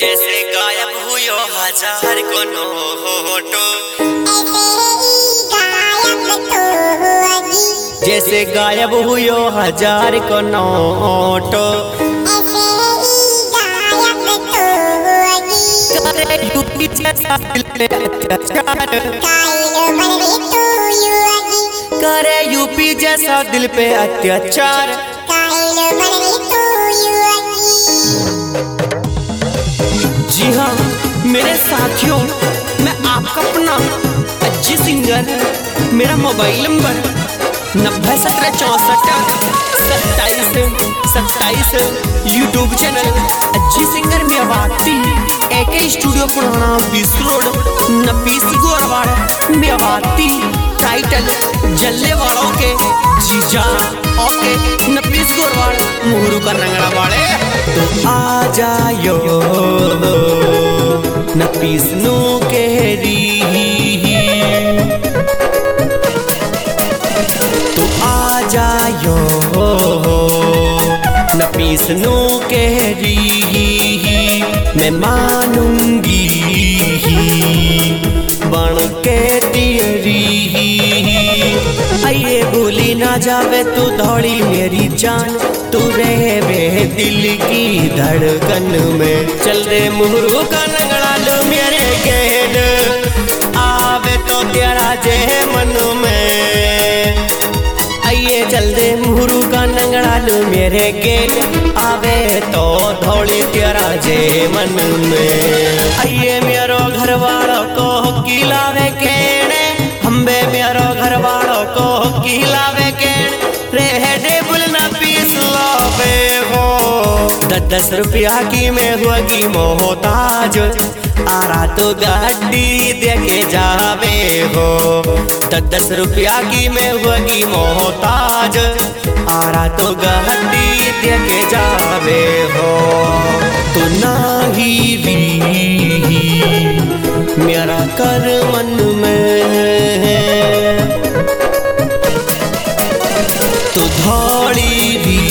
जैसे गायब हुयो हजार को नोटो, जैसे गायब हुयो हजार को नोटो, करे यूपी जैसा दिल पे अत्याचार, करे यूपी जैसा दिल पे अत्याचार। जी हाँ मेरे साथियों, मैं आपका अपना अज्जी सिंगर, मेरा mobile number 9017642727, YouTube channel Ajji singer में आवाती, AK स्टूडियो पुराना 20 रोड नपीस गोरवाड़ में आवाती। टाइटल जल्ले वालों के जीजा ओके नपीस गोरवाड़ मुहरू का रंगड़ा वाले। तो आ जायो नपीस नो केरी, तो आ जायो नपीस नो केरी, मैं मानूंगी बन के तेरी। आइए भूली ना जावे तू दौड़ी मेरी जान, तू रहे वे दिल की धड़कन में। चल दे मुहरू का नंगड़ा लो मेरे गेल, आवे तो तेरा जे मन में। आइए चल दे मुहरू का नंगड़ा लो मेरे गेल, आवे तो थोड़ी तेरा जे मन में। आइए मेरो घर वालों को किलावे केने, हम्बे मेरो घर वालों को किलावे केने, रहे टेबल ना पीस लावे हो। 10 रुपया की मैं हुआगी मोहताज, आरा तो गाड़ी देके जावे हो। 10 रुपया की मैं हुआगी मोहताज, आरा तो गाड़ी देके जावे हो। तो नाही भी मेरा कर मन में, तो धौड़ी भी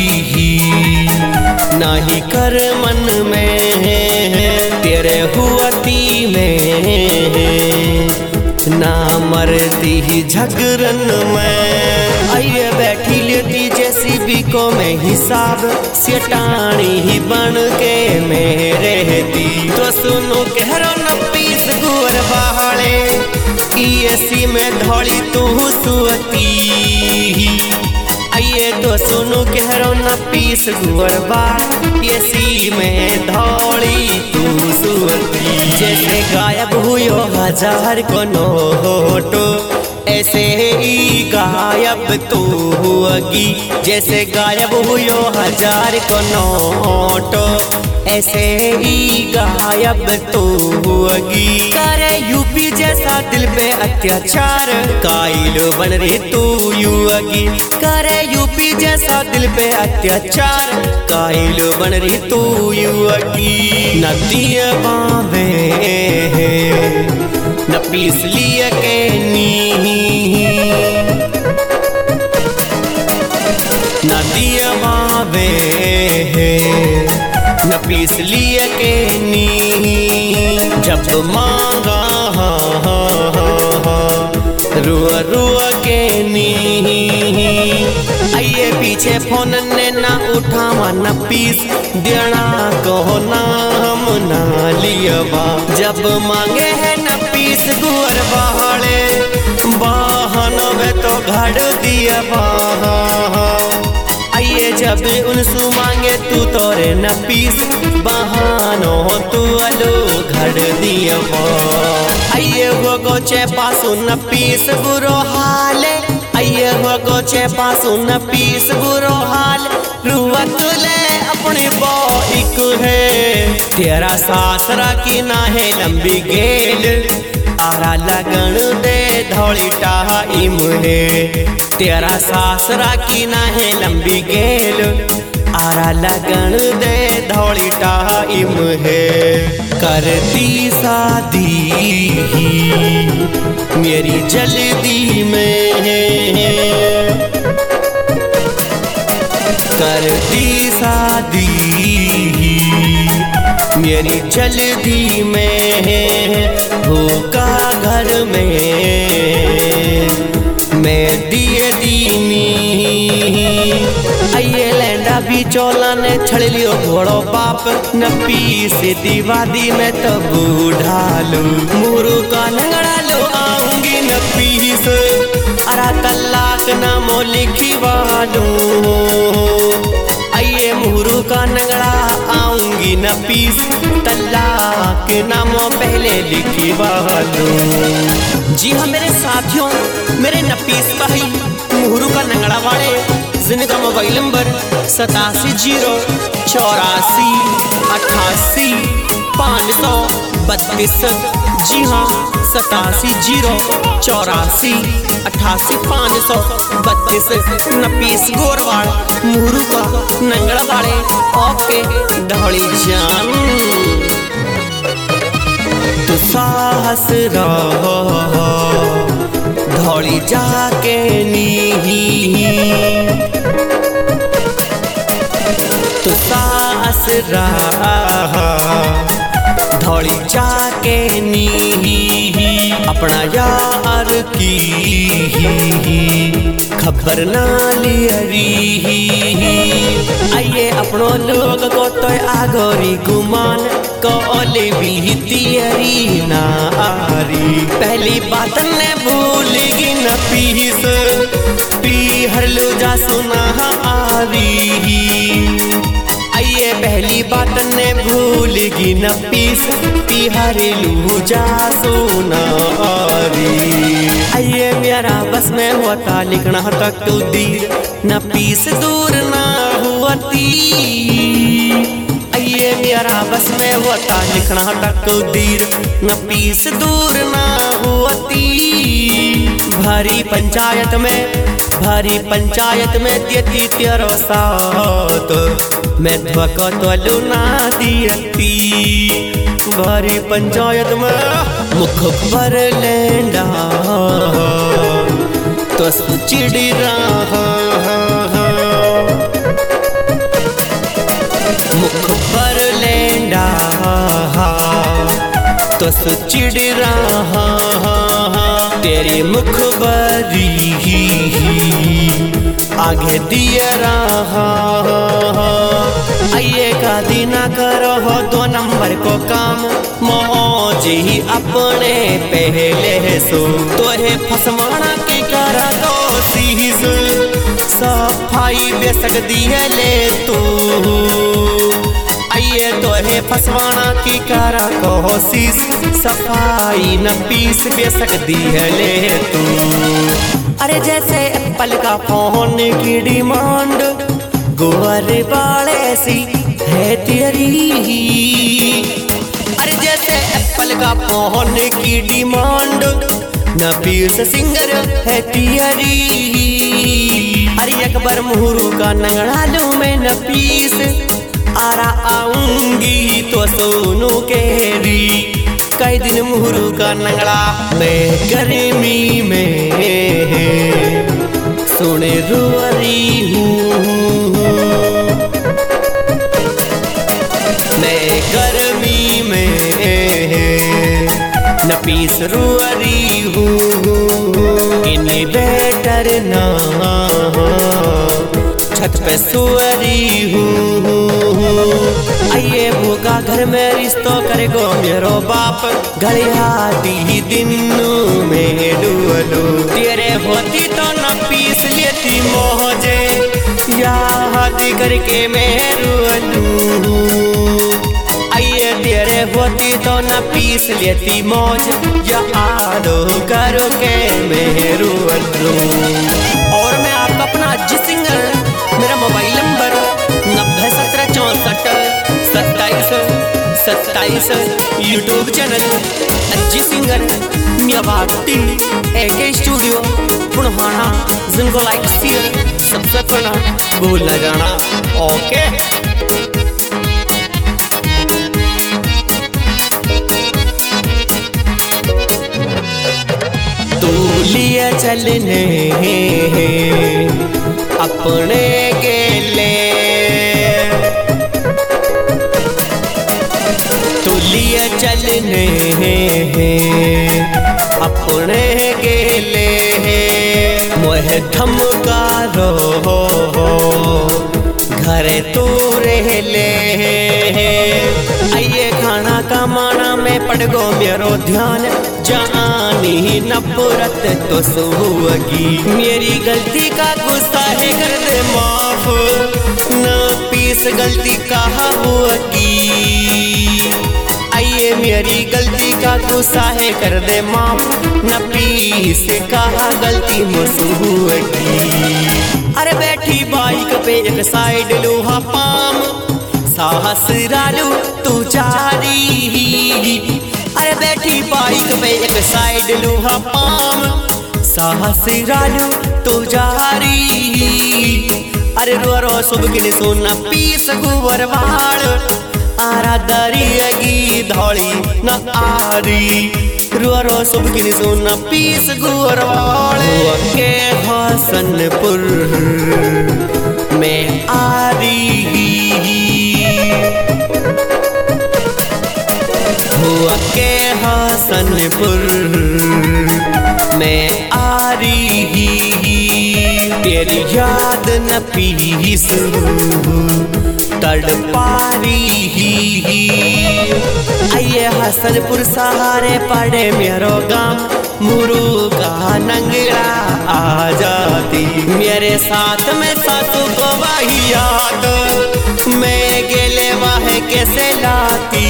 नाही कर मन में, तेरे हुआती में ना मरती ही झगरन में। आइए बैठी लेती जैसी भी को में हिसाब, सेटानी ही बन के मेरे दी। तो सुनो कहरो नपीस गुर बहाले, ESC में धौली तू सुअती। आइए तो सुनो कहरो नपीस गुर बाड़, ESC में धौली तू सुअती। जैसे गायब हुयो हजार को नोटो, ऐसे ही गायब तू हुआगी। जैसे गायब हुयो हजार को नोटो, ऐसे ही गायब तू हुआगी। करे यूपी जैसा दिल पे अत्याचार, कायल बन रही तू युवगी। करे यूपी जैसा दिल पे अत्याचार, कायल बन रही तू युवगी। नदिया बाबे नपीस लिया के नी, नदिया बाबे नपीस लिया के नी। जब मांगा रुआ रुआ के नी, आइए पीछे फोन ने ना उठावा नपीस, देना कहो नाम ना लिया। जब मांगे है नपीस गुअर बहाले, बाहन में तो घड़ दिया बाहा। आइए जब उनसु मांगे तू तोरे नपीस, बहानो तू अलो घड़ दिया। आइए वो गोचे पासु नपीस बुरो हाले, आइए वो गोचे पासु नपीस बुरो हाल। रुआ तुले अपनी बोइक है, तेरा सासरा की ना है लंबी गेल, आरा लगन दे धौली टाइम है। तेरा सासरा की ना है लंबी गेल, आरा लगन दे धौली टाइम है। करती शादी मेरी जल्दी में, करती शादी मेरी जल्दी में भूखा घर में मैं दिए दीनी आइए लैंडा भी चोला ने छड़ लियो घोड़ो बाप न पीस दीवादी में तो बूढ़ा लो मुरु का नंगड़ा लो आऊंगी न पीस अरा तलाक ना मो लिखी वालो आइए मुहरू का नंगड़ा आऊंगी न पीस तलाक नामों पहले लिखी वालो। जी हाँ मेरे साथियों, मेरे नपीस भाई मुहरू का नंगड़ा वाले जिनका मोबाइल नंबर 87088532। जी हाँ 87088532। नपीस गोरवाड़ मुहरू का नंगड़ा वाले ओके ढोली जान तू साहस रहो धौली जाके नी तू साहस रहा धौली जाके नी अपना यार की खबर ना लियरी आइए अपनों लोग को तो आगोरी गुमान को ओले भी तियरी ना आरी पहली बात ने भूलेगी न पीस पी हर लो जा सुना आरी आइए पहली बात ने भूलेगी न पीस पी हर लू जा सुना आरी आइए मेरा बस में होता लिखना तक तू दीर न पीस दूर ना हुआती आइए मेरा बस में होता लिखना तक दीर न पीस दूर ना हुआती भारी पंचायत में देती तेरो साथ मैं धोखा तो लुना दियती भारी पंचायत में मुख पर लेंडा तो चिड़ी रहा मुख पर लेंडा तो चिड़ रहा तेरी मुख बरी आगे दिए रहा आइए का दीना करो हो 2 नंबर को काम मौजी अपने पहले सो तोहे फसवाना की करा दो सीस सफाई बेसक दिए ले तू आइए तोहे फसवाना की करा कोशिश सफाई न पीस बेसक दिए ले तू अरे जैसे एप्पल का फोन की डिमांड गोवर वाले सी है तेरी अरे जैसे एप्पल का फोन की डिमांड न पीस सिंगर है तेरी अरे अकबर मुहरू का नंगड़ा लूं मैं न पीस आरा आऊंगी तो सोनू केरी कई दिन मुहरू का नंगड़ा मैं गर्मी में सुने रुअरी हूँ मैं गर्मी में नपीस रुअरी हूँ इन्हें बेटर ना छत पे सुअरी हूँ आइए भूखा घर में रिश्तों करेगो मेरो बाप घड़ियाती दिन में डुअलो तेरे होती तो न पीस लेती मोहजे याद करके मैं रुअलू आइए तेरे होती तो न पीस लेती मौज याद करो के मैं रुअलू और मैं आपका अपना अज्जी सिंगर मेरा mobile number 9017642727 YouTube channel Ajji singer Mewati AK studio Punhana जिनको लाइक शेयर सब्सक्राइब करना भूल न जाना ओके तू लिए चलने अपने गेले चलने अपने गेले मोह धमकारो घरे तू रह ले। आइए खाना कमाना में पड़ गो मेरो ध्यान जानी नफरत तो सुगी मेरी गलती का गुस्सा है कर दे माफ न पीस गलती कहा होगी। आइए मेरी गलती का गुस्सा है कर दे माफ न पीस कहा गलती मसूगी। अरे बैठी बाइक पे एक साइड लोहा पाम साहस रालू तू जारी। अरे बैठी बाइक पे एक साइड लोहा पाम साहस रालू तू जारी। अरे रो रो सुबगिन सोना पीस गुवर वाल आरा दरियगी धौली न आरी। रो रो सुबगिन सोना पीस गुवर वाल के हसनपुर में आरी। हुआ के हसनपुर में आरी तेरी याद न पीस तड़पारी। आइए हसनपुर सहारे पड़े मेरो गाँव मुरुगा नंगड़ा आ जाती मेरे साथ में सासू को वही याद मैं गेले वाहे कैसे लाती।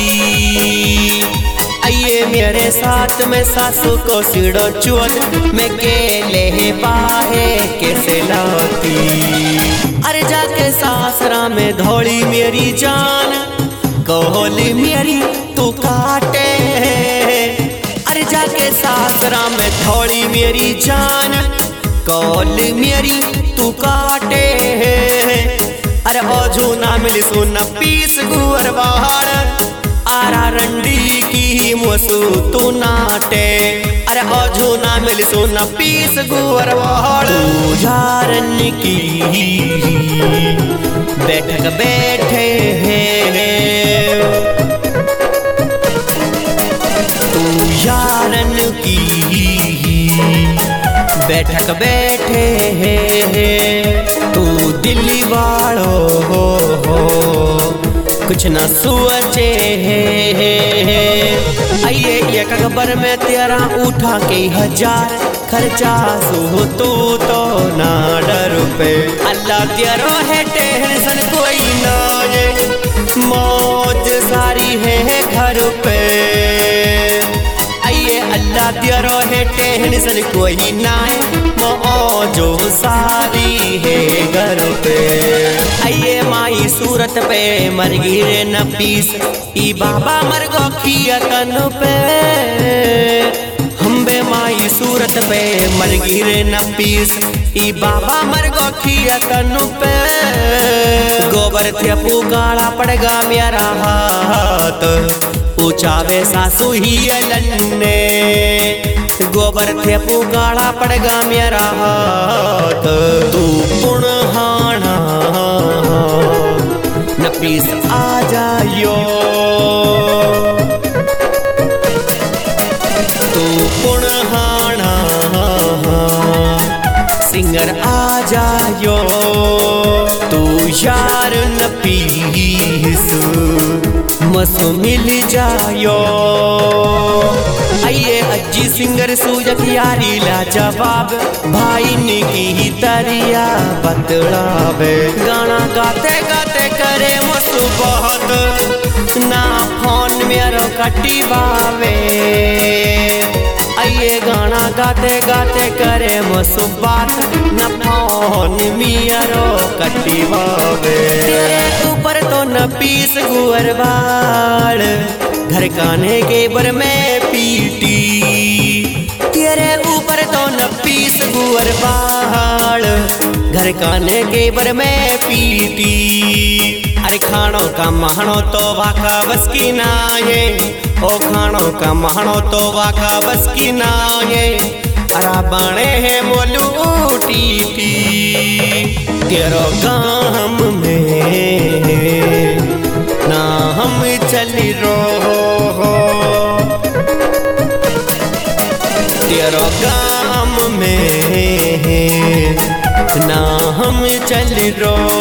आइए मेरे साथ में सासू को सिड़ो चुअल मैं गेले बाहे कैसे लाती। अरे जाके सासरा में धौली मेरी जान कोहली मेरी तू काटे। अरे जाके सासरा में थोड़ी मेरी जान कौल मेरी तू काटे। अरे ओझू ना मिली सोना पीस गुअर बाहर आरा रंडी की मोसू तू नाटे। अरे ओझू ना मिली सोना पीस गुअर बाहर तू यारन की बैठक बैठे तू यारन की बैठक बैठे तू दिल्ली वालो हो कुछ न सोचे। आइए एक खबर में तेरा उठा के 1000 खर्चा सो तो ना डर पे अल्लाह तेरो है टेंशन कोई ना ये मौज सारी है घर पे। आइए अल्लाह तेरो है टेंशन कोई ना मौजो सारी है घर पे। आइए माई सूरत पे मर गिरे न पीस ई बाबा मर गो खियतन पे। हम बे माई सूरत पे मर गिरे न पीस ई बाबा मर गो खियतन पे। गोबर थे पुकारा पड़गा मेरा हाथ ऊंचावे सासू ही लन्ने। गोबर थे पुकारा पड़गा मेरा हाथ तू पुणहाना न पीस आ जायो तू पुणहाना सिंगर आ जायो तू यार न पीस मसो मिल जायो। आइए अज्जी सिंगर सूजक यारी ला जवाब भाई ने की तरिया बतलावे गाना गाते गाते करे मसु बहुत ना फोन मेरो कटिवावे। आइए गाना गाते गाते करे मसु बात न फोन मेरो कटिवावे। तेरे ऊपर तो न पीस गुअर बाड़ घर कान्हे के बर में पीटी। तेरे ऊपर तो न पीस गुअर बाड़ घर कान्हे के बर में पीटी। अरे खानो का महानो तो वाका बस की नाये ओ खानो का महानो तो वाका बस की नाये। अरा बाणे है मोलू टीटी तेरो गाम में ना हम चल रो हो। तेरा काम में ना हम चल रो